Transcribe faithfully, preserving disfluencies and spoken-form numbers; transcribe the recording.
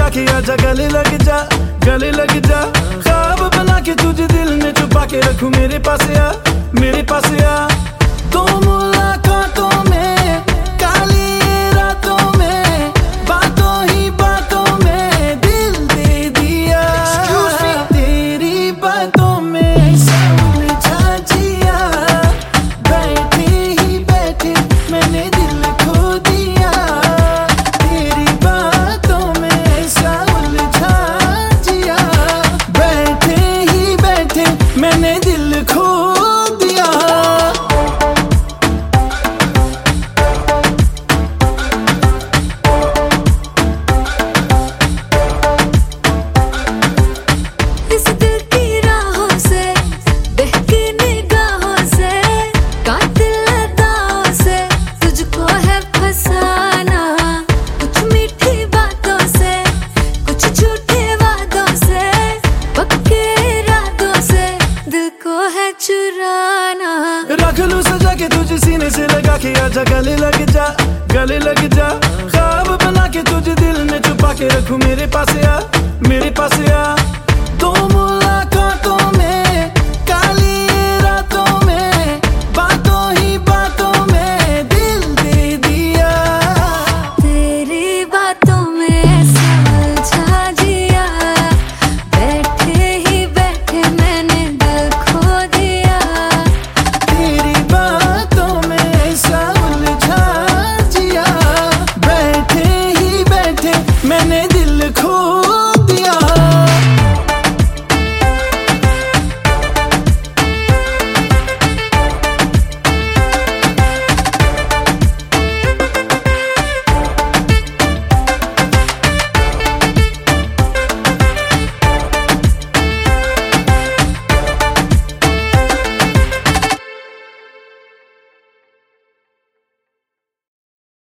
लगा के आजा गले लग जा, गले लग जा। ख्वाब बना के तुझे दिल में छुपा के रखूं, मेरे पास आ, मेरे पास आ। दो मुलाकातों में, काली रातों में, बातों ही बातों में दिल दे दिया। तेरी बातों में उलझा जिया, बैठे ही बैठे मैंने दिल खो दिया। तेरी बातों में उलझा जिया, बैठे ही बैठे मैंने दिल खो दिया। इस दिल की राहों से, बहकी निगाहों से, कातिल अदाओं से तुझको है फसाना। कुछ मीठी बातों से, कुछ झूठे वादों से, पक्के इरादों से दिल को है चुराना। रख लूं सजा के तुझे सीने से लगा के आजा गले लग जा, गले लग जा। ख्वाब बना के तुझे दिल में छुपा के रखूं, मेरे पास आ, मेरे पास आ। दो मुलाकातों में